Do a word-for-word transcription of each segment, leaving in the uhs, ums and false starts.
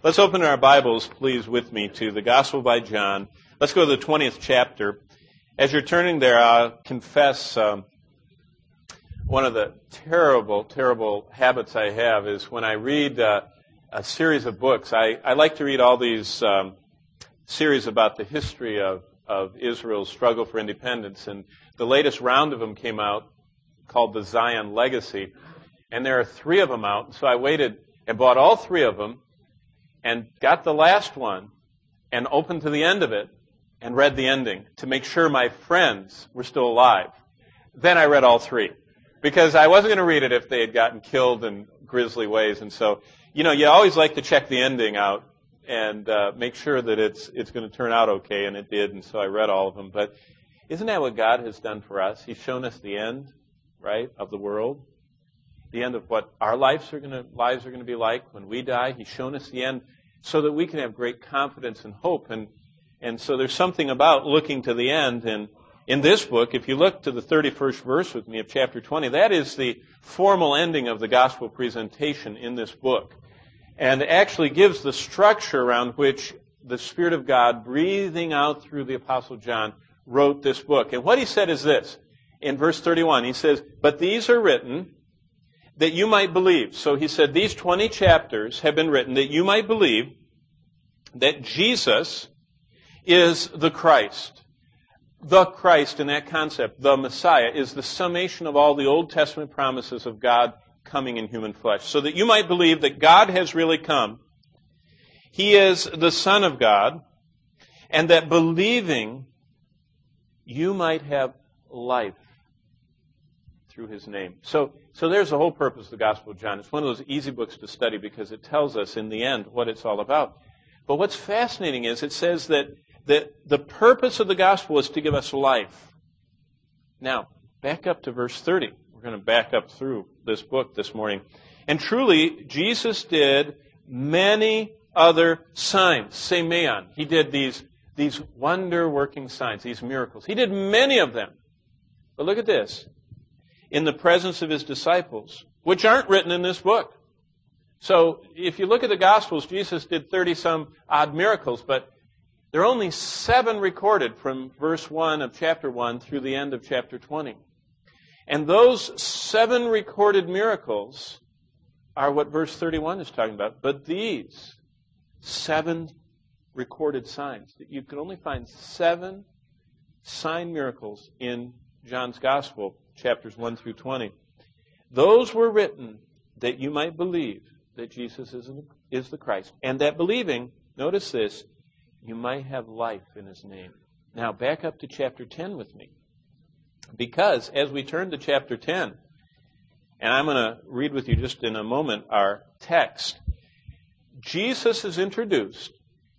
Let's open our Bibles, please, with me to the Gospel by John. Let's go to the twentieth chapter. As you're turning there, I'll confess um, one of the terrible, terrible habits I have is when I read uh, a series of books. I, I like to read all these um, series about the history of, of Israel's struggle for independence, and the latest round of them came out called the Zion Legacy, and there are three of them out. So I waited and bought all three of them and got the last one and opened to the end of it and read the ending to make sure my friends were still alive. Then I read all three because I wasn't going to read it if they had gotten killed in grisly ways. And so, you know, you always like to check the ending out and uh, make sure that it's it's going to turn out okay, and it did. And so I read all of them. But isn't that what God has done for us? He's shown us the end, right, of the world. The end of what our lives are going to lives are going to be like when we die. He's shown us the end so that we can have great confidence and hope. And and so there's something about looking to the end. And in this book, if you look to the thirty-first verse with me of chapter twenty, that is the formal ending of the gospel presentation in this book, and actually gives the structure around which the Spirit of God, breathing out through the Apostle John, wrote this book. And what he said is this. In verse thirty-one, he says, "But these are written that you might believe." So he said these twenty chapters have been written that you might believe that Jesus is the Christ. The Christ in that concept, the Messiah, is the summation of all the Old Testament promises of God coming in human flesh. So that you might believe that God has really come. He is the Son of God. And that believing you might have life through His name. So So there's the whole purpose of the Gospel of John. It's one of those easy books to study because it tells us in the end what it's all about. But what's fascinating is it says that, that the purpose of the Gospel is to give us life. Now, back up to verse thirty. We're going to back up through this book this morning. "And truly, Jesus did many other signs." Semeon. He did these, these wonder-working signs, these miracles. He did many of them. But look at this. "In the presence of His disciples," which aren't written in this book. So if you look at the Gospels, Jesus did thirty-some odd miracles, but there are only seven recorded from verse one of chapter one through the end of chapter twenty. And those seven recorded miracles are what verse thirty-one is talking about. But these seven recorded signs, that you can only find seven sign miracles in John's Gospel, chapters one through twenty. Those were written that you might believe that Jesus is, is the Christ. And that believing, notice this, you might have life in His name. Now, back up to chapter ten with me. Because as we turn to chapter ten, and I'm going to read with you just in a moment our text, Jesus is introduced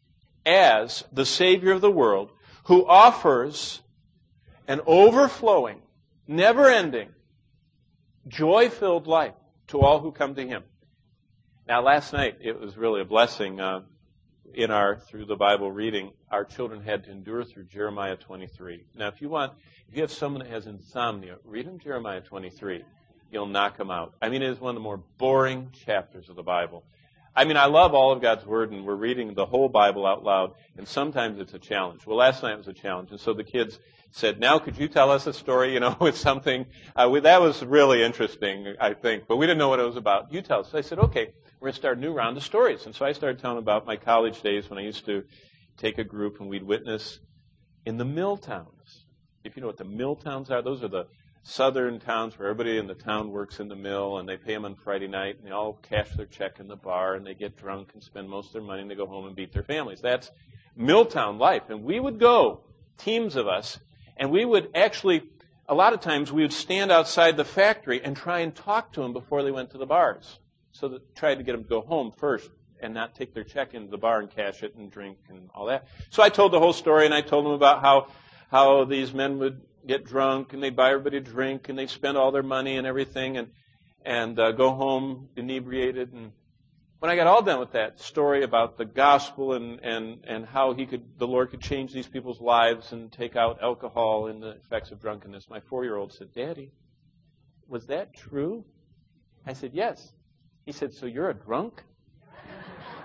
as the Savior of the world who offers an overflowing, never-ending, joy-filled life to all who come to Him. Now, last night, it was really a blessing. Uh, in our Through the Bible reading, our children had to endure through Jeremiah twenty-three. Now, if you want, if you have someone that has insomnia, read them Jeremiah twenty-three. You'll knock them out. I mean, it is one of the more boring chapters of the Bible. I mean, I love all of God's Word, and we're reading the whole Bible out loud, and sometimes it's a challenge. Well, last night was a challenge, and so the kids said, "Now, could you tell us a story, you know, with something?" Uh, we, that was really interesting, I think, but we didn't know what it was about. You tell us. So I said, okay, we're going to start a new round of stories. And so I started telling about my college days when I used to take a group and we'd witness in the mill towns. If you know what the mill towns are, those are the southern towns where everybody in the town works in the mill, and they pay them on Friday night, and they all cash their check in the bar, and they get drunk and spend most of their money, and they go home and beat their families. That's Milltown life. And we would go, teams of us, and we would actually, a lot of times, we would stand outside the factory and try and talk to them before they went to the bars. So that tried to get them to go home first and not take their check into the bar and cash it and drink and all that. So I told the whole story, and I told them about how how these men would get drunk, and they'd buy everybody a drink, and they'd spend all their money and everything, and and uh, go home inebriated. And when I got all done with that story about the gospel and, and, and how he could, the Lord could change these people's lives and take out alcohol and the effects of drunkenness, my four-year-old said, "Daddy, was that true?" I said, "Yes." He said, "So you're a drunk?"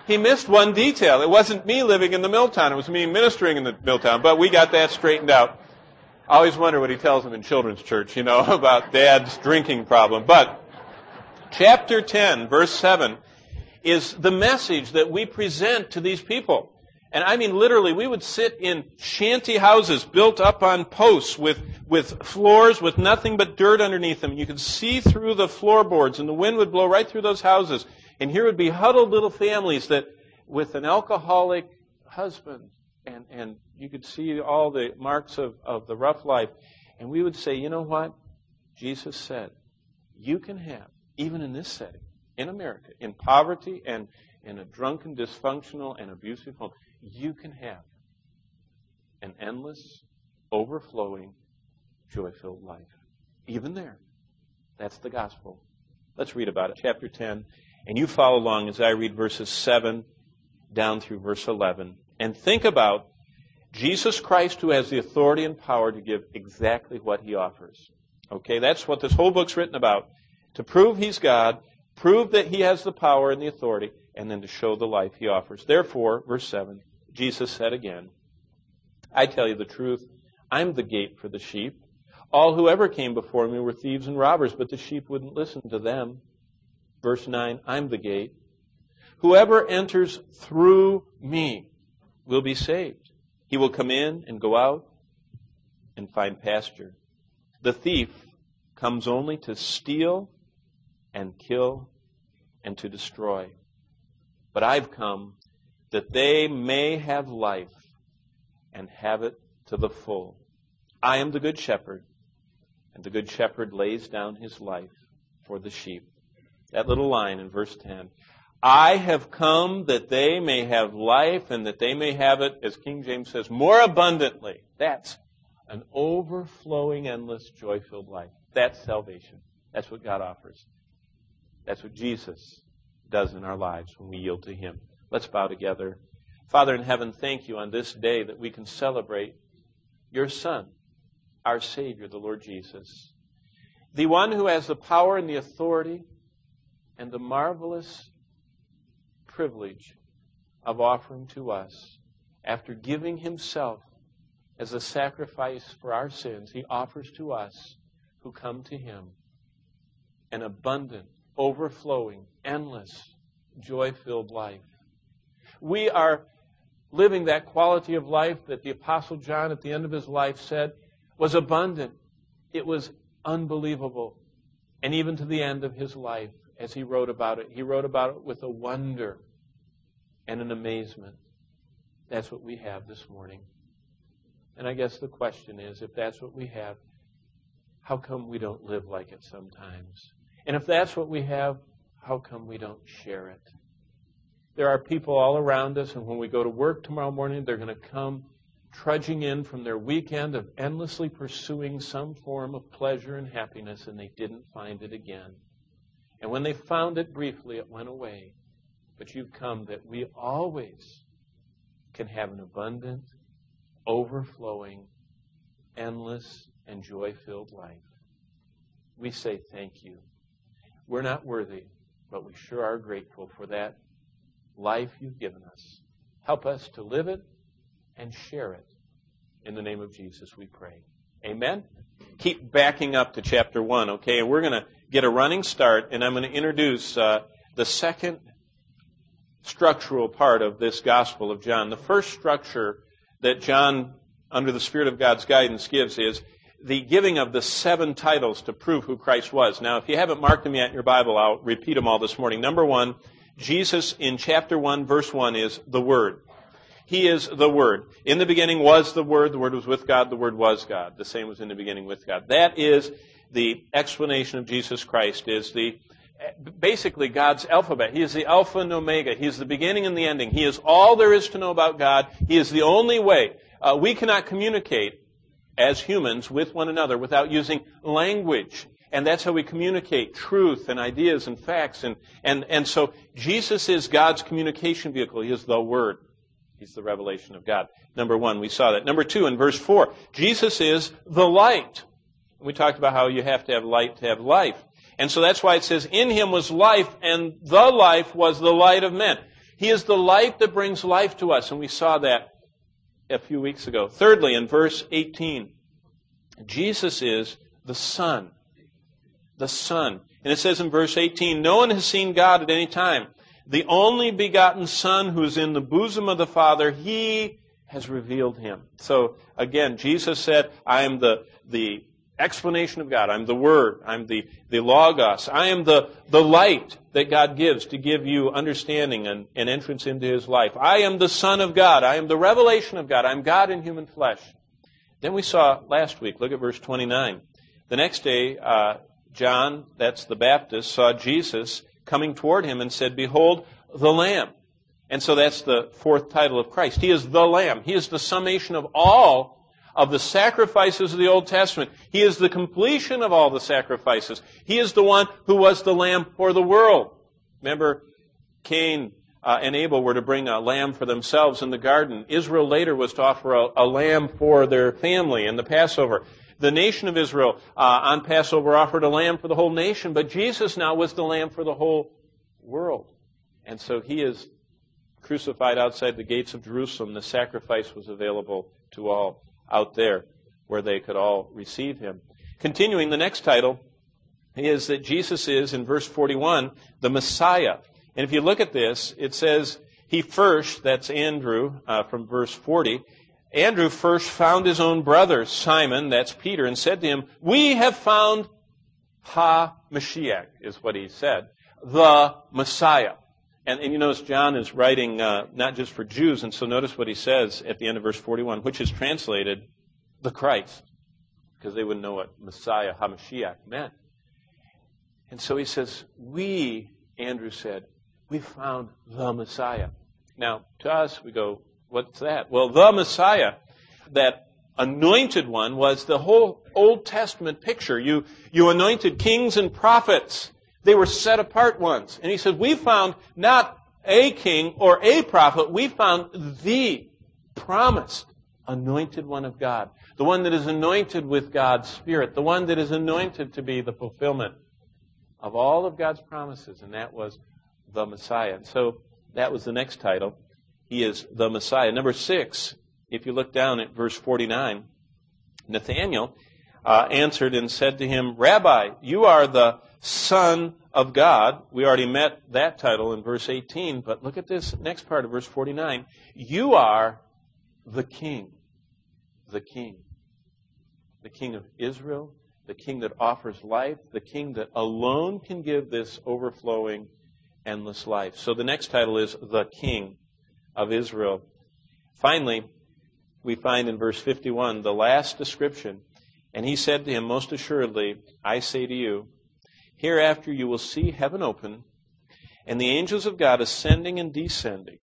he missed one detail. It wasn't me living in the mill town. It was me ministering in the mill town. But we got that straightened out. I always wonder what he tells them in children's church, you know, about dad's drinking problem. But chapter ten, verse seven, is the message that we present to these people. And I mean, literally, we would sit in shanty houses built up on posts with, with floors with nothing but dirt underneath them. You could see through the floorboards, and the wind would blow right through those houses. And here would be huddled little families that, with an alcoholic husband, and, and you could see all the marks of, of the rough life. And we would say, you know what? Jesus said, you can have, even in this setting, in America, in poverty and in a drunken, dysfunctional, and abusive home, you can have an endless, overflowing, joy-filled life. Even there. That's the gospel. Let's read about it. Chapter ten. And you follow along as I read verses seven down through verse eleven. And think about Jesus Christ, who has the authority and power to give exactly what he offers. Okay, that's what this whole book's written about. To prove he's God, prove that he has the power and the authority, and then to show the life he offers. Therefore, verse seven, Jesus said again, I tell you the truth, I'm the gate for the sheep. All who ever came before me were thieves and robbers, but the sheep wouldn't listen to them. Verse nine, I'm the gate. Whoever enters through me will be saved. He will come in and go out and find pasture. The thief comes only to steal and kill and to destroy. But I've come that they may have life and have it to the full. I am the good shepherd, and the good shepherd lays down his life for the sheep. That little line in verse ten. I have come that they may have life and that they may have it, as King James says, more abundantly. That's an overflowing, endless, joy-filled life. That's salvation. That's what God offers. That's what Jesus does in our lives when we yield to him. Let's bow together. Father in heaven, thank you on this day that we can celebrate your Son, our Savior, the Lord Jesus, the one who has the power and the authority and the marvelous privilege of offering to us, after giving himself as a sacrifice for our sins, he offers to us who come to him an abundant, overflowing, endless, joy-filled life. We are living that quality of life that the Apostle John at the end of his life said was abundant. It was unbelievable. And even to the end of his life, as he wrote about it, he wrote about it with a wonder and an amazement. That's what we have this morning. And I guess the question is, if that's what we have, how come we don't live like it sometimes? And if that's what we have, how come we don't share it? There are people all around us, and when we go to work tomorrow morning, they're going to come trudging in from their weekend of endlessly pursuing some form of pleasure and happiness, and they didn't find it again. And when they found it briefly, it went away. But you've come that we always can have an abundant, overflowing, endless, and joy-filled life. We say thank you. We're not worthy, but we sure are grateful for that life you've given us. Help us to live it and share it. In the name of Jesus we pray. Amen? Keep backing up to chapter one, okay? And we're going to get a running start, and I'm going to introduce uh, the second structural part of this Gospel of John. The first structure that John, under the Spirit of God's guidance, gives is the giving of the seven titles to prove who Christ was. Now, if you haven't marked them yet in your Bible, I'll repeat them all this morning. Number one, Jesus in chapter one, verse one is the Word. He is the Word. In the beginning was the Word. The Word was with God. The Word was God. The same was in the beginning with God. That is the explanation of Jesus Christ, is the basically God's alphabet. He is the Alpha and Omega. He is the beginning and the ending. He is all there is to know about God. He is the only way. Uh, we cannot communicate as humans with one another without using language. And that's how we communicate truth and ideas and facts. And, and, and so Jesus is God's communication vehicle. He is the Word. He's the revelation of God. Number one, we saw that. Number two, in verse four, Jesus is the light. We talked about how you have to have light to have life. And so that's why it says, in him was life, and the life was the light of men. He is the light that brings life to us, and we saw that a few weeks ago. Thirdly, in verse eighteen, Jesus is the Son. The Son. And it says in verse eighteen, no one has seen God at any time. The only begotten Son who is in the bosom of the Father, He has revealed Him. So again, Jesus said, I am the, the explanation of God. I'm the Word. I'm the, the Logos. I am the, the light that God gives to give you understanding and, and entrance into His life. I am the Son of God. I am the revelation of God. I'm God in human flesh. Then we saw last week, look at verse twenty-nine. The next day, uh, John, that's the Baptist, saw Jesus coming toward him and said, behold, the Lamb. And so that's the fourth title of Christ. He is the Lamb. He is the summation of all of the sacrifices of the Old Testament. He is the completion of all the sacrifices. He is the one who was the Lamb for the world. Remember, Cain uh, and Abel were to bring a lamb for themselves in the garden. Israel later was to offer a, a lamb for their family in the Passover. The nation of Israel uh, on Passover offered a lamb for the whole nation, but Jesus now was the lamb for the whole world. And so He is crucified outside the gates of Jerusalem. The sacrifice was available to all out there where they could all receive Him. Continuing, the next title is that Jesus is, in verse forty-one, the Messiah. And if you look at this, it says, He first, that's Andrew uh, from verse forty, Andrew first found his own brother, Simon, that's Peter, and said to him, we have found Ha-Mashiach, is what he said, the Messiah. And, and you notice John is writing uh, not just for Jews, and so notice what he says at the end of verse forty-one, which is translated, the Christ, because they wouldn't know what Messiah, Ha-Mashiach meant. And so he says, we, Andrew said, we found the Messiah. Now, to us, we go, what's that? Well, the Messiah, that anointed one, was the whole Old Testament picture. You, you anointed kings and prophets. They were set apart ones. And he said, we found not a king or a prophet, we found the promised anointed one of God. The one that is anointed with God's Spirit. The one that is anointed to be the fulfillment of all of God's promises. And that was the Messiah. And so that was the next title. He is the Messiah. Number six, if you look down at verse forty-nine, Nathanael uh, answered and said to him, Rabbi, you are the Son of God. We already met that title in verse eighteen, but look at this next part of verse forty-nine. You are the King. The King. The King of Israel, the King that offers life, the King that alone can give this overflowing, endless life. So the next title is the King of Israel. Finally, we find in verse fifty-one the last description. And he said to him, most assuredly, I say to you, hereafter you will see heaven open, and the angels of God ascending and descending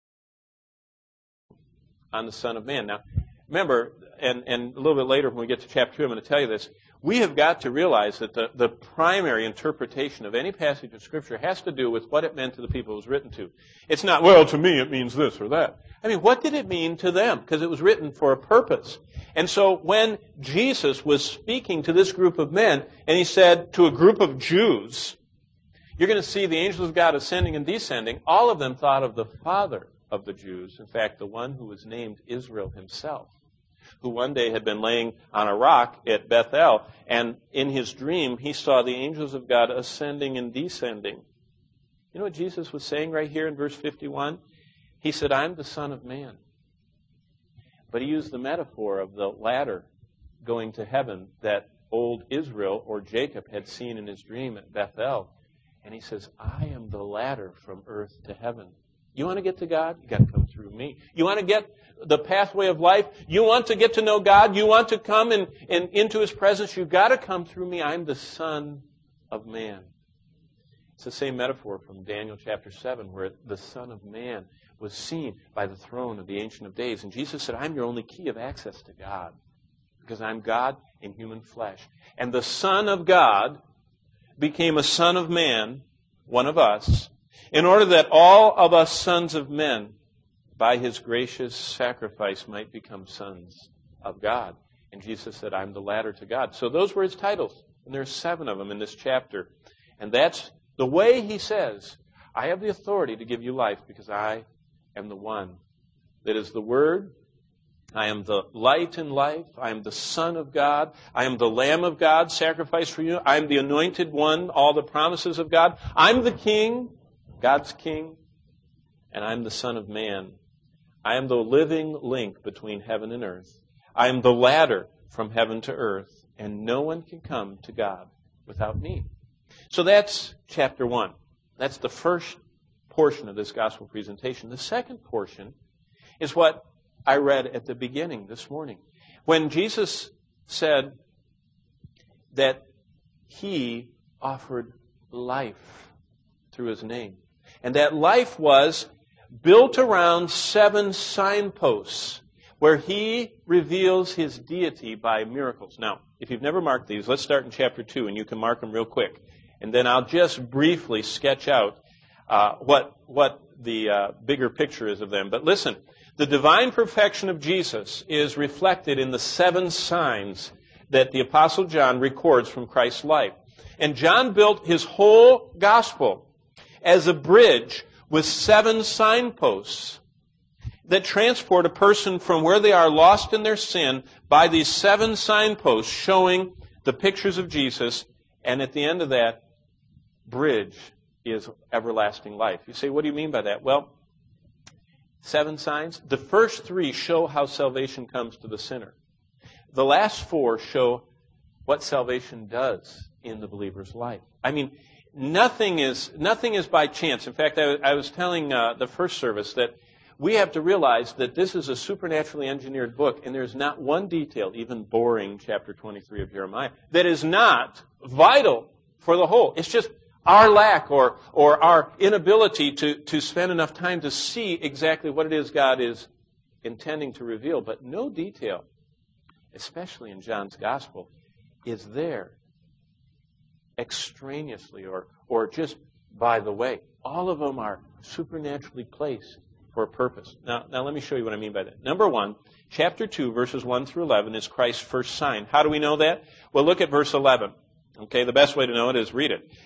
on the Son of Man. Now, remember, and, and a little bit later when we get to chapter two, I'm going to tell you this. We have got to realize that the, the primary interpretation of any passage of Scripture has to do with what it meant to the people it was written to. It's not, well, to me it means this or that. I mean, what did it mean to them? Because it was written for a purpose. And so when Jesus was speaking to this group of men, and he said to a group of Jews, you're going to see the angels of God ascending and descending, all of them thought of the father of the Jews, in fact, the one who was named Israel himself, who one day had been laying on a rock at Bethel, and in his dream he saw the angels of God ascending and descending. You know what Jesus was saying right here in verse fifty-one? He said, I'm the Son of Man. But he used the metaphor of the ladder going to heaven that old Israel or Jacob had seen in his dream at Bethel. And he says, I am the ladder from earth to heaven. You want to get to God? You got to come through me. You want to get the pathway of life? You want to get to know God? You want to come in, in, into His presence? You've got to come through me. I'm the Son of Man. It's the same metaphor from Daniel chapter seven, where the Son of Man was seen by the throne of the Ancient of Days. And Jesus said, I'm your only key of access to God, because I'm God in human flesh. And the Son of God became a Son of Man, one of us, in order that all of us sons of men, by His gracious sacrifice, might become sons of God. And Jesus said, I'm the ladder to God. So those were His titles. And there are seven of them in this chapter. And that's the way He says, I have the authority to give you life because I am the one that is the Word. I am the light and life. I am the Son of God. I am the Lamb of God sacrificed for you. I am the anointed one, all the promises of God. I'm the King, God's King, and I'm the Son of Man. I am the living link between heaven and earth. I am the ladder from heaven to earth, and no one can come to God without me. So that's chapter one. That's the first portion of this gospel presentation. The second portion is what I read at the beginning this morning. When Jesus said that He offered life through His name. And that life was built around seven signposts where He reveals His deity by miracles. Now, if you've never marked these, let's start in chapter two, and you can mark them real quick. And then I'll just briefly sketch out uh, what, what the uh, bigger picture is of them. But listen, the divine perfection of Jesus is reflected in the seven signs that the Apostle John records from Christ's life. And John built his whole gospel as a bridge with seven signposts that transport a person from where they are lost in their sin by these seven signposts showing the pictures of Jesus. And at the end of that bridge is everlasting life. You say, what do you mean by that? Well, seven signs. The first three show how salvation comes to the sinner. The last four show what salvation does in the believer's life. I mean, nothing is nothing is by chance. In fact, I, I was telling uh, the first service that we have to realize that this is a supernaturally engineered book, and there's not one detail, even boring chapter twenty-three of Jeremiah, that is not vital for the whole. It's just our lack or or our inability to, to spend enough time to see exactly what it is God is intending to reveal. But no detail, especially in John's Gospel, is there extraneously or, or just by the way. All of them are supernaturally placed for a purpose. Now, now let me show you what I mean by that. Number one, chapter two, verses one through eleven is Christ's first sign. How do we know that? Well, look at verse eleven. Okay, the best way to know it is read it.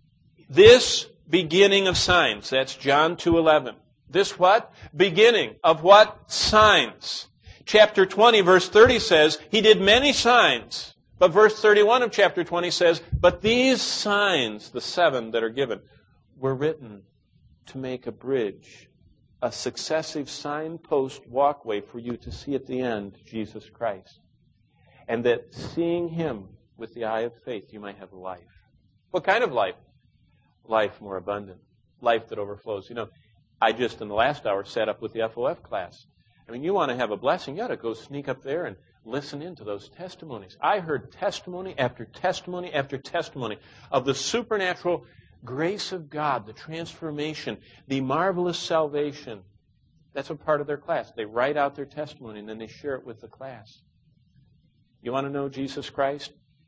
This beginning of signs, that's John two eleven. This what? Beginning of what? Signs. Chapter twenty, verse thirty says, He did many signs. But verse thirty-one of chapter twenty says, but these signs, the seven that are given, were written to make a bridge, a successive signpost walkway for you to see at the end Jesus Christ. And that seeing Him with the eye of faith, you might have life. What kind of life? Life more abundant. Life that overflows. You know, I just in the last hour sat up with the F O F class. I mean, you want to have a blessing, you ought to go sneak up there and listen into those testimonies. I heard testimony after testimony after testimony of the supernatural grace of God, the transformation, the marvelous salvation. That's a part of their class. They write out their testimony and then they share it with the class. You want to know Jesus Christ?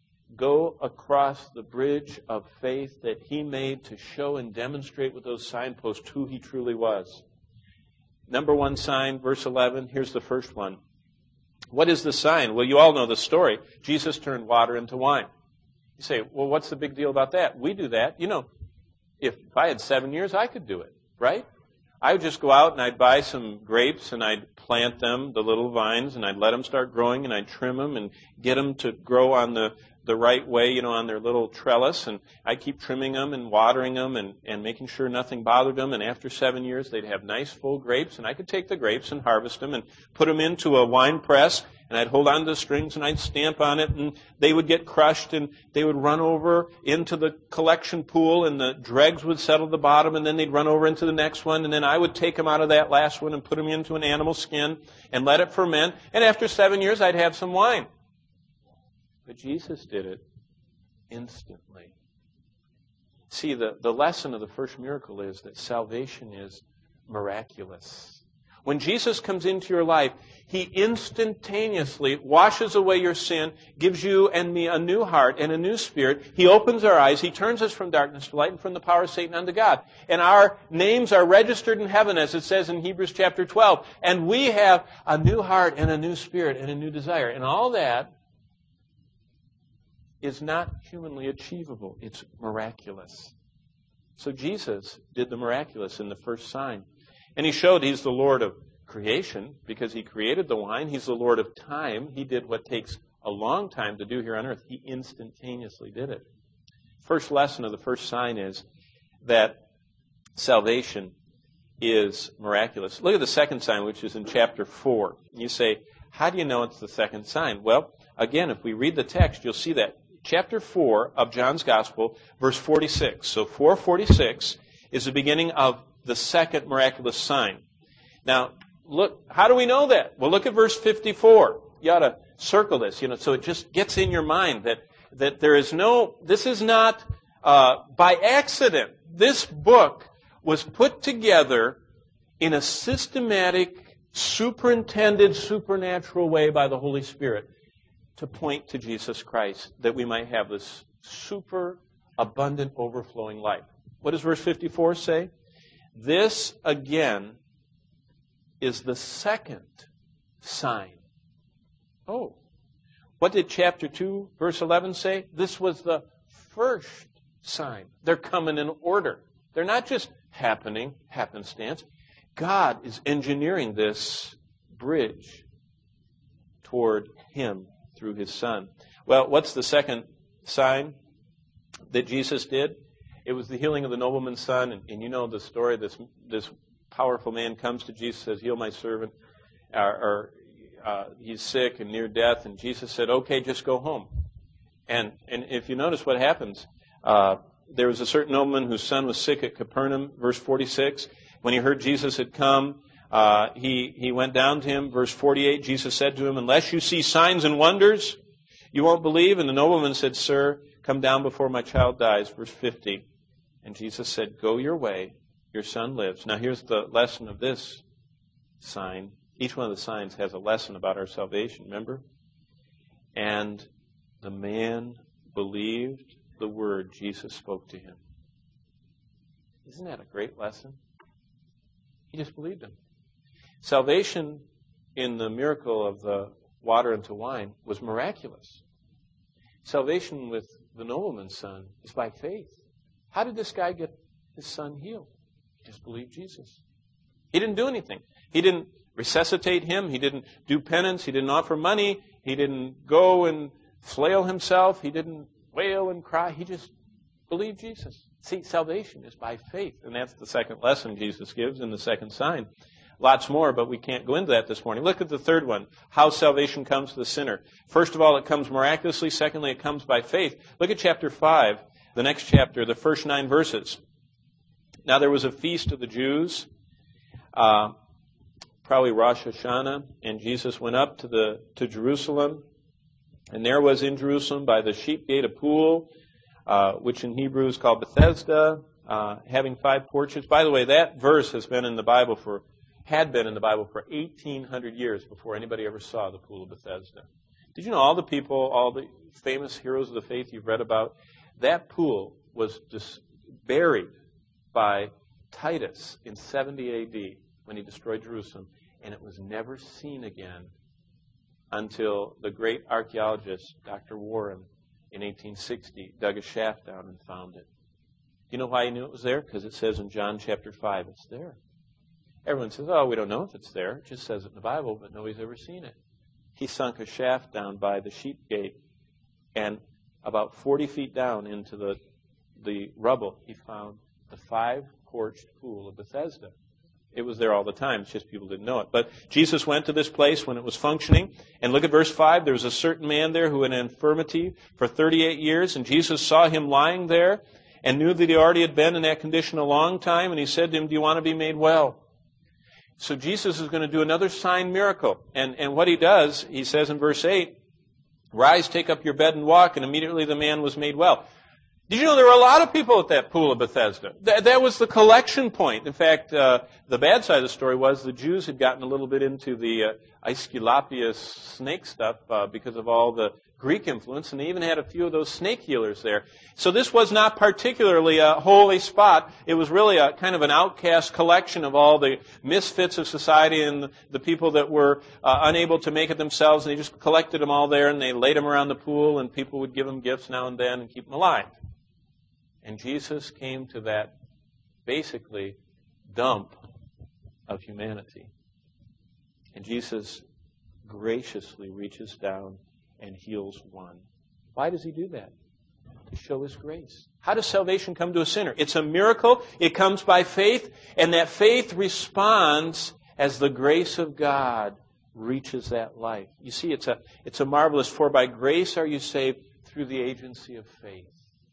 Go across the bridge of faith that He made to show and demonstrate with those signposts who He truly was. Number one sign, verse eleven, here's the first one. What is the sign? Well, you all know the story. Jesus turned water into wine. You say, well, what's the big deal about that? We do that. You know, if I had seven years, I could do it, right? I would just go out and I'd buy some grapes and I'd plant them, the little vines, and I'd let them start growing and I'd trim them and get them to grow on the, the right way, you know, on their little trellis. And I'd keep trimming them and watering them and, and making sure nothing bothered them. And after seven years, they'd have nice full grapes. And I could take the grapes and harvest them and put them into a wine press. And I'd hold on to the strings and I'd stamp on it and they would get crushed and they would run over into the collection pool and the dregs would settle the bottom and then they'd run over into the next one and then I would take them out of that last one and put them into an animal skin and let it ferment. And after seven years, I'd have some wine. But Jesus did it instantly. See, the, the lesson of the first miracle is that salvation is miraculous. When Jesus comes into your life, He instantaneously washes away your sin, gives you and me a new heart and a new spirit. He opens our eyes. He turns us from darkness to light and from the power of Satan unto God. And our names are registered in heaven, as it says in Hebrews chapter twelve. And we have a new heart and a new spirit and a new desire. And all that is not humanly achievable. It's miraculous. So Jesus did the miraculous in the first sign. And he showed he's the Lord of creation because he created the wine. He's the Lord of time. He did what takes a long time to do here on earth. He instantaneously did it. First lesson of the first sign is that salvation is miraculous. Look at the second sign, which is in chapter four. You say, how do you know it's the second sign? Well, again, if we read the text, you'll see that. Chapter four of John's Gospel, verse forty-six. So four forty-six is the beginning of the second miraculous sign. Now, look, how do we know that? Well, look at verse fifty-four. You ought to circle this, you know, so it just gets in your mind that, that there is no, this is not uh, by accident. This book was put together in a systematic, superintended, supernatural way by the Holy Spirit to point to Jesus Christ, that we might have this super abundant, overflowing life. What does verse fifty-four say? This, again, is the second sign. Oh, what did chapter two, verse eleven say? This was the first sign. They're coming in order. They're not just happening, happenstance. God is engineering this bridge toward Him through His Son. Well, what's the second sign that Jesus did? It was the healing of the nobleman's son. And, and you know the story. This this powerful man comes to Jesus, says, heal my servant. Or, or uh, he's sick and near death. And Jesus said, okay, just go home. And, and if you notice what happens, uh, there was a certain nobleman whose son was sick at Capernaum, verse forty-six. When he heard Jesus had come, uh, he, he went down to him. Verse forty-eight, Jesus said to him, unless you see signs and wonders, you won't believe. And the nobleman said, sir, come down before my child dies. Verse fifty. And Jesus said, go your way, your son lives. Now here's the lesson of this sign. Each one of the signs has a lesson about our salvation, remember? And the man believed the word Jesus spoke to him. Isn't that a great lesson? He just believed him. Salvation in the miracle of the water into wine was miraculous. Salvation with the nobleman's son is by faith. How did this guy get his son healed? He just believed Jesus. He didn't do anything. He didn't resuscitate him. He didn't do penance. He didn't offer money. He didn't go and flail himself. He didn't wail and cry. He just believed Jesus. See, salvation is by faith. And that's the second lesson Jesus gives in the second sign. Lots more, but we can't go into that this morning. Look at the third one, how salvation comes to the sinner. First of all, it comes miraculously. Secondly, it comes by faith. Look at chapter five, the next chapter, the first nine verses. Now there was a feast of the Jews, uh, probably Rosh Hashanah, and Jesus went up to the to Jerusalem. And there was in Jerusalem by the sheep gate a pool, uh, which in Hebrew is called Bethesda, uh, having five porches. By the way, that verse has been in the Bible for, had been in the Bible for eighteen hundred years before anybody ever saw the pool of Bethesda. Did you know all the people, all the famous heroes of the faith you've read about, that pool was just buried by Titus in seventy A D when he destroyed Jerusalem, and it was never seen again until the great archaeologist, Doctor Warren, in eighteen sixty, dug a shaft down and found it. Do you know why he knew it was there? Because it says in John chapter five, it's there. Everyone says, oh, we don't know if it's there. It just says it in the Bible, but nobody's ever seen it. He sunk a shaft down by the sheep gate, and about forty feet down into the, the rubble, he found the five-porched pool of Bethesda. It was there all the time. It's just people didn't know it. But Jesus went to this place when it was functioning. And look at verse five. There was a certain man there who had an infirmity for thirty-eight years. And Jesus saw him lying there and knew that he already had been in that condition a long time. And he said to him, do you want to be made well? So Jesus is going to do another sign miracle. And, and what he does, he says in verse eight, rise, take up your bed and walk. And immediately the man was made well. Did you know there were a lot of people at that pool of Bethesda? That, that was the collection point. In fact, uh, the bad side of the story was the Jews had gotten a little bit into the uh, Aesculapius snake stuff uh, because of all the Greek influence, and they even had a few of those snake healers there. So this was not particularly a holy spot. It was really a kind of an outcast collection of all the misfits of society and the people that were uh, unable to make it themselves, and they just collected them all there, and they laid them around the pool, and people would give them gifts now and then and keep them alive. And Jesus came to that basically dump of humanity. And Jesus graciously reaches down and heals one. Why does he do that? To show his grace. How does salvation come to a sinner? It's a miracle. It comes by faith, and that faith responds as the grace of God reaches that life. You see, it's a it's a marvelous, for by grace are you saved through the agency of faith.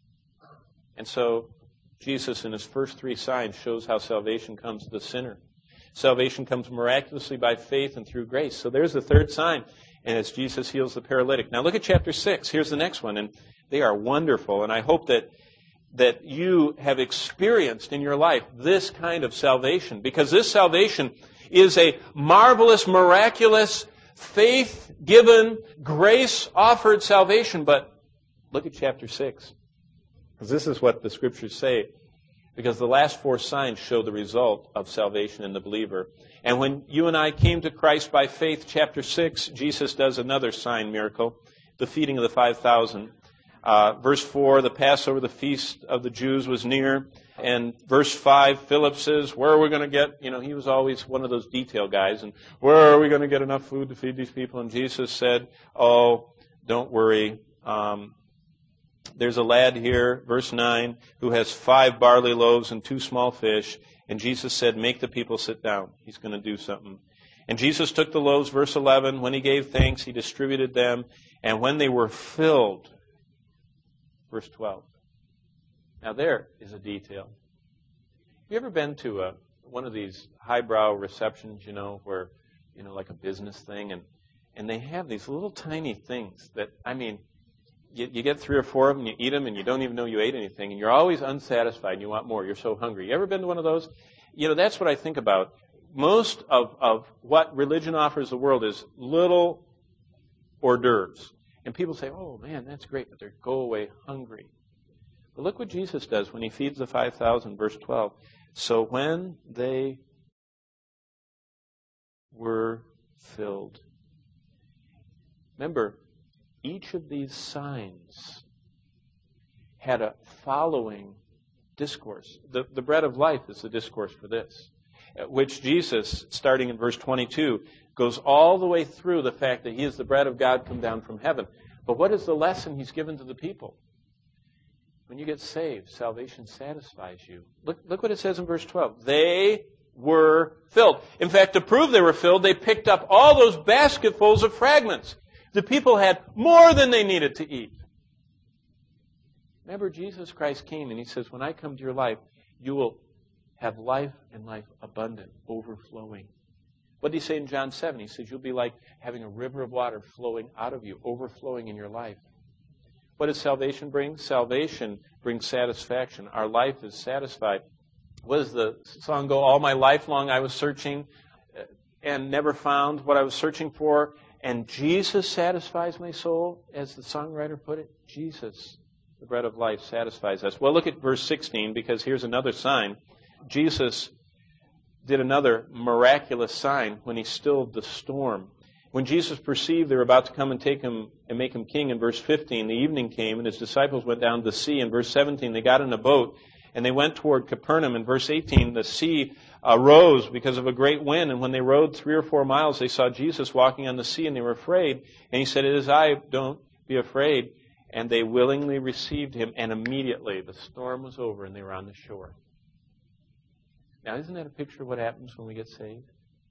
And so Jesus in his first three signs shows how salvation comes to the sinner. Salvation comes miraculously by faith and through grace. So there's the third sign, and as Jesus heals the paralytic. Now look at chapter six. Here's the next one, and they are wonderful, and I hope that that you have experienced in your life this kind of salvation, because this salvation is a marvelous, miraculous, faith-given, grace-offered salvation. But look at chapter six, because this is what the Scriptures say, because the last four signs show the result of salvation in the believer. And when you and I came to Christ by faith, chapter six, Jesus does another sign miracle, the feeding of the five thousand. Uh, verse four, the Passover, the feast of the Jews was near. And verse five, Philip says, where are we going to get, you know, he was always one of those detail guys, and where are we going to get enough food to feed these people? And Jesus said, oh, don't worry. Um, there's a lad here, verse nine, who has five barley loaves and two small fish. And Jesus said, make the people sit down. He's going to do something. And Jesus took the loaves, verse eleven, when he gave thanks, he distributed them. And when they were filled, verse twelve. Now there is a detail. Have you ever been to a, one of these highbrow receptions, you know, where, you know, like a business thing, and, and they have these little tiny things that, I mean, you, you get three or four of them, you eat them, and you don't even know you ate anything, and you're always unsatisfied, and you want more. You're so hungry. You ever been to one of those? You know, that's what I think about. Most of, of what religion offers the world is little hors d'oeuvres. And people say, oh, man, that's great, but they go away hungry. But look what Jesus does when he feeds the five thousand, verse twelve. So when they were filled. Remember, each of these signs had a following discourse. The, the bread of life is the discourse for this, which Jesus, starting in verse twenty-two, goes all the way through the fact that he is the bread of God come down from heaven. But what is the lesson he's given to the people? When you get saved, salvation satisfies you. Look, look what it says in verse twelve. They were filled. In fact, to prove they were filled, they picked up all those basketfuls of fragments. The people had more than they needed to eat. Remember, Jesus Christ came and he says, when I come to your life, you will have life and life abundant, overflowing. What did he say in John seven? He says, you'll be like having a river of water flowing out of you, overflowing in your life. What does salvation bring? Salvation brings satisfaction. Our life is satisfied. What does the song go? All my life long I was searching and never found what I was searching for. And Jesus satisfies my soul, as the songwriter put it. Jesus, the bread of life, satisfies us. Well, look at verse sixteen, because here's another sign. Jesus did another miraculous sign when he stilled the storm. When Jesus perceived they were about to come and take him and make him king, in verse fifteen, the evening came and his disciples went down to the sea. In verse seventeen, they got in a boat and they went toward Capernaum. In verse eighteen, the sea uh, rose because of a great wind. And when they rowed three or four miles, they saw Jesus walking on the sea and they were afraid. And he said, it is I, don't be afraid. And they willingly received him. And immediately the storm was over and they were on the shore. Now, isn't that a picture of what happens when we get saved?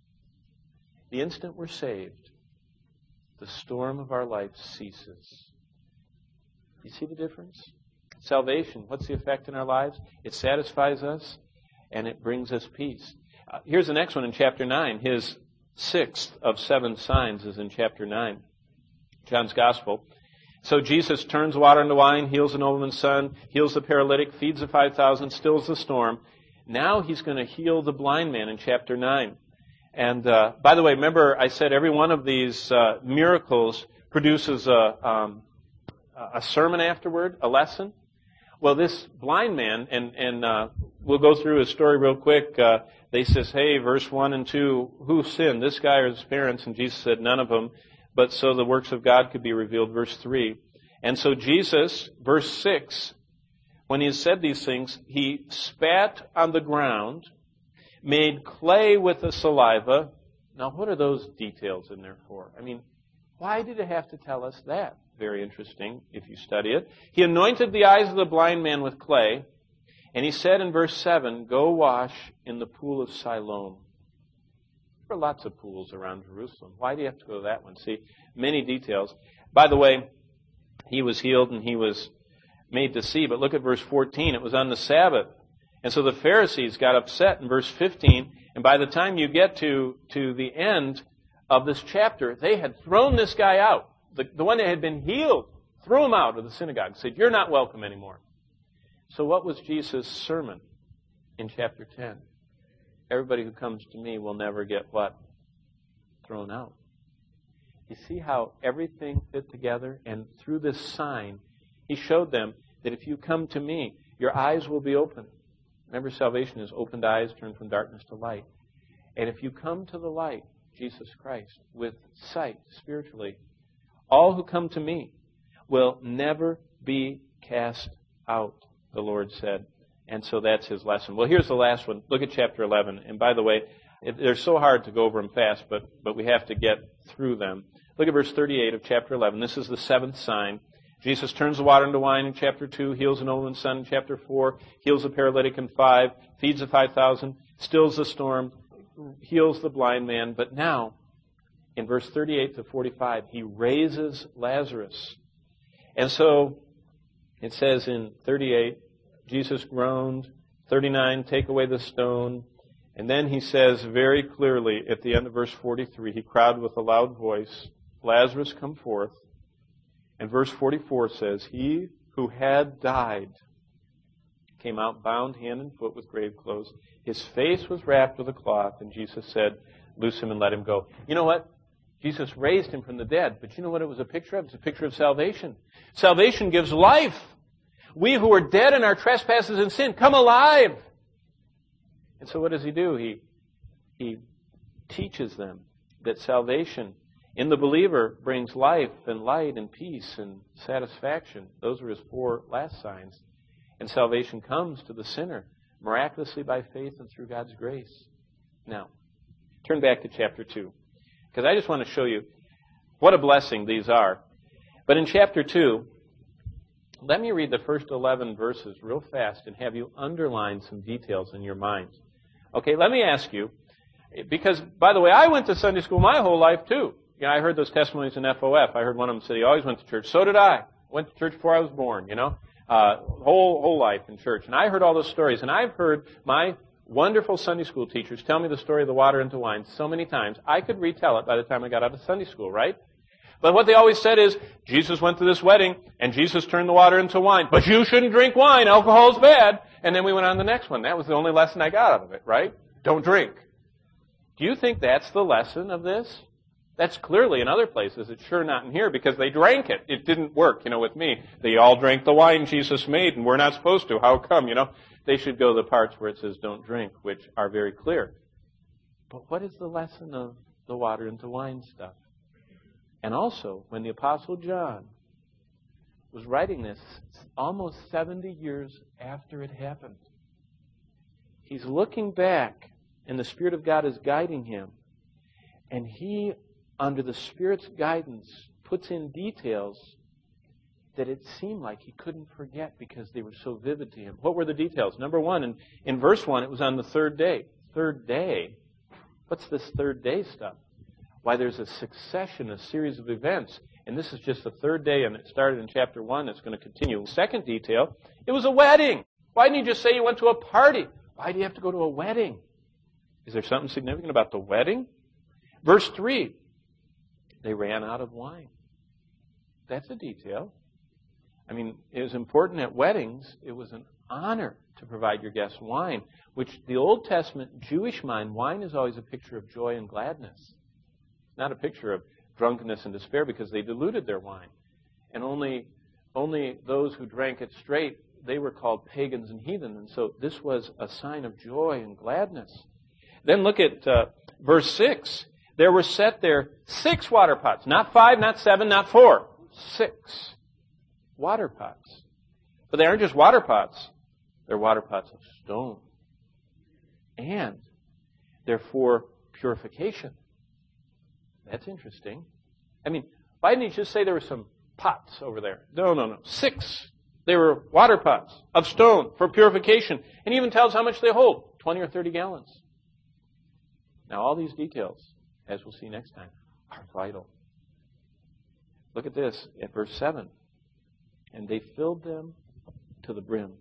The instant we're saved, the storm of our life ceases. You see the difference? Salvation, what's the effect in our lives? It satisfies us and it brings us peace. Uh, here's the next one in chapter nine. His sixth of seven signs is in chapter nine, John's Gospel. So Jesus turns water into wine, heals the nobleman's son, heals the paralytic, feeds the five thousand, stills the storm. Now he's going to heal the blind man in chapter nine. And uh, by the way, remember I said every one of these uh, miracles produces a, um, a sermon afterward, a lesson. Well, this blind man, and, and uh, we'll go through his story real quick. Uh, they says, hey, verse one and two, who sinned, this guy or his parents? And Jesus said, none of them, but so the works of God could be revealed, verse three. And so Jesus, verse six, when he had said these things, he spat on the ground, made clay with the saliva. Now, what are those details in there for? I mean, why did it have to tell us that? Very interesting if you study it. He anointed the eyes of the blind man with clay, and he said in verse seven, go wash in the pool of Siloam. There are lots of pools around Jerusalem. Why do you have to go to that one? See, many details. By the way, he was healed and he was made to see. But look at verse fourteen. It was on the Sabbath. And so the Pharisees got upset in verse fifteen. And by the time you get to, to the end of this chapter, they had thrown this guy out. The, the one that had been healed, threw him out of the synagogue. Said, you're not welcome anymore. So what was Jesus' sermon in chapter ten? Everybody who comes to me will never get what? Thrown out. You see how everything fit together? And through this sign, he showed them that if you come to me, your eyes will be open. Remember, salvation is opened eyes, turned from darkness to light. And if you come to the light, Jesus Christ, with sight spiritually, all who come to me will never be cast out, the Lord said. And so that's his lesson. Well, here's the last one. Look at chapter eleven. And by the way, it, they're so hard to go over them fast, but, but we have to get through them. Look at verse thirty-eight of chapter eleven. This is the seventh sign. Jesus turns the water into wine in chapter two, heals an old man's son in chapter four, heals the paralytic in five, feeds the five thousand, stills the storm, heals the blind man. But now, in verse thirty-eight to forty-five, he raises Lazarus. And so, it says in thirty-eight, Jesus groaned. thirty-nine, take away the stone. And then he says very clearly at the end of verse forty-three, he cried with a loud voice, Lazarus, come forth. And verse forty-four says, he who had died came out bound hand and foot with grave clothes. His face was wrapped with a cloth, and Jesus said, loose him and let him go. You know what? Jesus raised him from the dead, but you know what it was a picture of? It's a picture of salvation. Salvation gives life. We who are dead in our trespasses and sin come alive. And so what does he do? He, he teaches them that salvation in the believer brings life and light and peace and satisfaction. Those are his four last signs. And salvation comes to the sinner miraculously by faith and through God's grace. Now, turn back to chapter two, because I just want to show you what a blessing these are. But in chapter two, let me read the first eleven verses real fast and have you underline some details in your mind. Okay, let me ask you, because, by the way, I went to Sunday school my whole life, too. You know, I heard those testimonies in F O F. I heard one of them say he always went to church. So did I. Went to church before I was born, you know, uh, whole whole life in church. And I heard all those stories. And I've heard my wonderful Sunday school teachers tell me the story of the water into wine so many times, I could retell it by the time I got out of Sunday school, right? But what they always said is, Jesus went to this wedding, and Jesus turned the water into wine. But you shouldn't drink wine. Alcohol's bad. And then we went on to the next one. That was the only lesson I got out of it, right? Don't drink. Do you think that's the lesson of this? That's clearly in other places. It's sure not in here because they drank it. It didn't work, you know, with me. They all drank the wine Jesus made, and we're not supposed to. How come, you know? They should go to the parts where it says don't drink, which are very clear. But what is the lesson of the water into wine stuff? And also, when the Apostle John was writing this almost seventy years after it happened, he's looking back, and the Spirit of God is guiding him. And he, under the Spirit's guidance, puts in details that it seemed like he couldn't forget because they were so vivid to him. What were the details? Number one, in, in verse one, it was on the third day. Third day? What's this third day stuff? Why, there's a succession, a series of events. And this is just the third day, and it started in chapter one. It's going to continue. Second detail, it was a wedding. Why didn't you just say you went to a party? Why do you have to go to a wedding? Is there something significant about the wedding? Verse three, they ran out of wine. That's a detail. I mean, it was important at weddings. It was an honor to provide your guests wine, which the Old Testament Jewish mind, wine is always a picture of joy and gladness. Not a picture of drunkenness and despair because they diluted their wine. And only, only those who drank it straight, they were called pagans and heathen. And so this was a sign of joy and gladness. Then look at uh, verse six. There were set there six water pots. Not five, not seven, not four. Six water pots But they aren't just water pots. They're water pots of stone. And they're for purification. That's interesting. I mean, why didn't he just say there were some pots over there? No, no, no. Six. They were water pots of stone for purification. And he even tells how much they hold. twenty or thirty gallons. Now, all these details, as we'll see next time, are vital. Look at this at verse seven. And they filled them to the brim.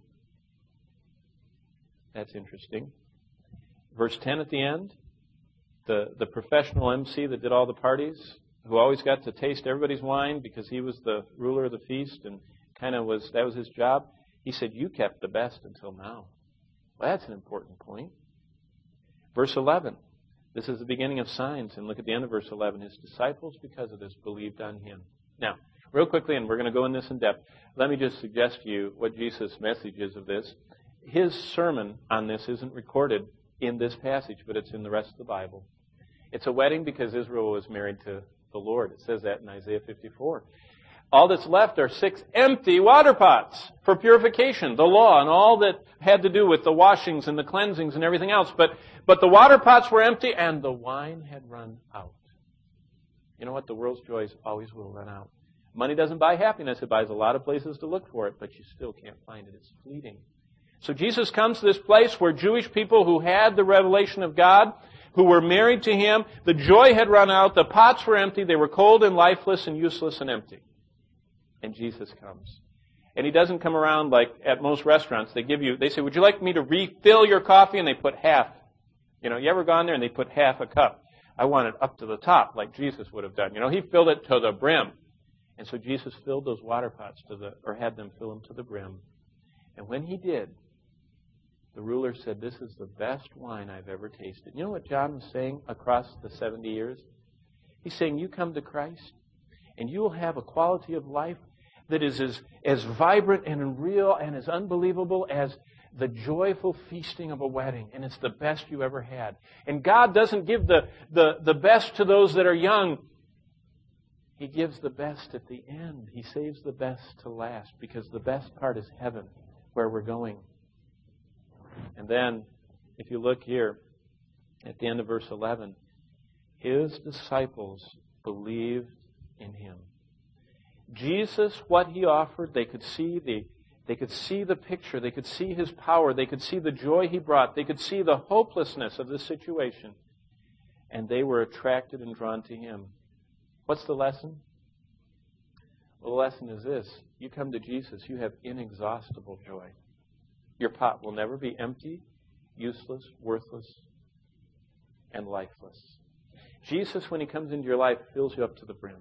That's interesting. Verse ten at the end, the, the professional M C that did all the parties, who always got to taste everybody's wine because he was the ruler of the feast and kind of was, that was his job. He said, you kept the best until now. Well, that's an important point. Verse eleven, this is the beginning of signs. And look at the end of verse eleven. His disciples, because of this, believed on him. Now, real quickly, and we're going to go in this in depth, let me just suggest to you what Jesus' message is of this. His sermon on this isn't recorded in this passage, but it's in the rest of the Bible. It's a wedding because Israel was married to the Lord. It says that in Isaiah fifty-four. All that's left are six empty water pots for purification, the law, and all that had to do with the washings and the cleansings and everything else. But, but the water pots were empty and the wine had run out. You know what? The world's joys always will run out. Money doesn't buy happiness. It buys a lot of places to look for it, but you still can't find it. It's fleeting. So Jesus comes to this place where Jewish people who had the revelation of God, who were married to Him, the joy had run out, the pots were empty, they were cold and lifeless and useless and empty. And Jesus comes. And He doesn't come around like at most restaurants. They give you, they say, would you like me to refill your coffee? And they put half. You know, you ever gone there and they put half a cup? I want it up to the top like Jesus would have done. You know, He filled it to the brim. And so Jesus filled those water pots to the, or had them fill them to the brim. And when He did, the ruler said, this is the best wine I've ever tasted. You know what John was saying across the seventy years? He's saying, you come to Christ, and you will have a quality of life that is as, as vibrant and real and as unbelievable as the joyful feasting of a wedding. And it's the best you ever had. And God doesn't give the, the, the best to those that are young. He gives the best at the end. He saves the best to last because the best part is heaven, where we're going. And then, if you look here at the end of verse eleven, His disciples believed in Him. Jesus, what He offered, they could see the, they could see the picture. They could see His power. They could see the joy He brought. They could see the hopelessness of the situation. And they were attracted and drawn to Him. What's the lesson? Well, the lesson is this. You come to Jesus, you have inexhaustible joy. Your pot will never be empty, useless, worthless, and lifeless. Jesus, when He comes into your life, fills you up to the brim.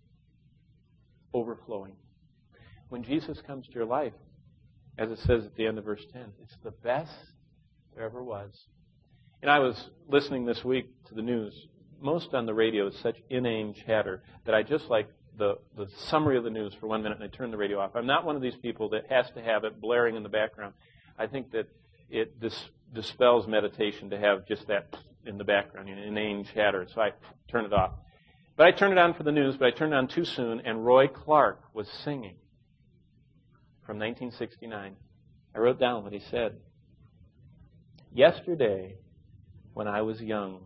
Overflowing. When Jesus comes to your life, as it says at the end of verse ten, it's the best there ever was. And I was listening this week to the news. Most on the radio is such inane chatter that I just like the, the summary of the news for one minute and I turn the radio off. I'm not one of these people that has to have it blaring in the background. I think that it dis- dispels meditation to have just that in the background, you know, inane chatter. So I turn it off. But I turned it on for the news, but I turned it on too soon, and Roy Clark was singing from nineteen sixty-nine. I wrote down what he said. Yesterday, when I was young.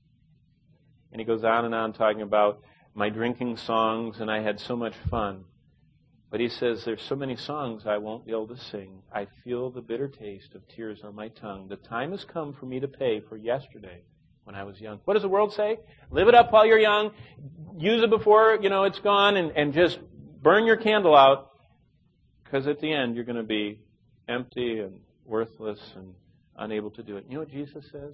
And he goes on and on talking about my drinking songs, and I had so much fun. But he says, there's so many songs I won't be able to sing. I feel the bitter taste of tears on my tongue. The time has come for me to pay for yesterday when I was young. What does the world say? Live it up while you're young. Use it before, you know, it's gone, and, and just burn your candle out. Because at the end, you're going to be empty and worthless and unable to do it. You know what Jesus says?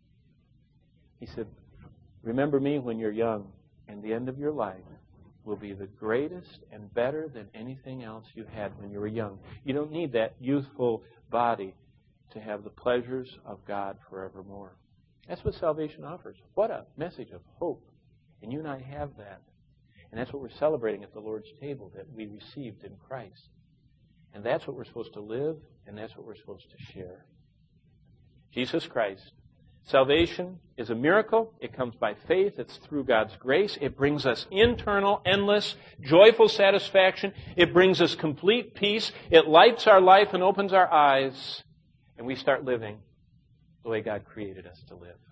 He said, remember me when you're young, and the end of your life will be the greatest and better than anything else you had when you were young. You don't need that youthful body to have the pleasures of God forevermore. That's what salvation offers. What a message of hope. And you and I have that. And that's what we're celebrating at the Lord's table, that we received in Christ. And that's what we're supposed to live, and that's what we're supposed to share. Jesus Christ Salvation is a miracle. It comes by faith. It's through God's grace. It brings us internal, endless, joyful satisfaction. It brings us complete peace. It lights our life and opens our eyes, and we start living the way God created us to live.